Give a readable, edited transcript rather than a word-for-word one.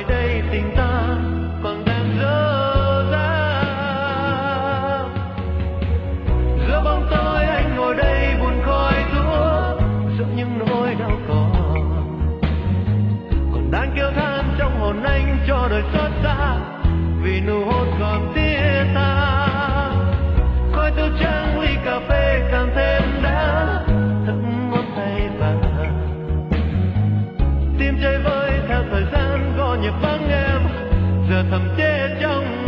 ngoài đây tình ta còn đang dở dang. Giữa bóng tối anh ngồi đây buồn khói thuốc, sợ những nỗi đau còn đang kêu than trong hồn anh cho đời xót xa, vì nụ hôn còn tia tha. Khói tiêu trắng ly cà phê càng thêm đã thấm ngón tay vàng, tim chơi vơi theo thời gian gõ nhịp vắng em, giờ thầm chết trong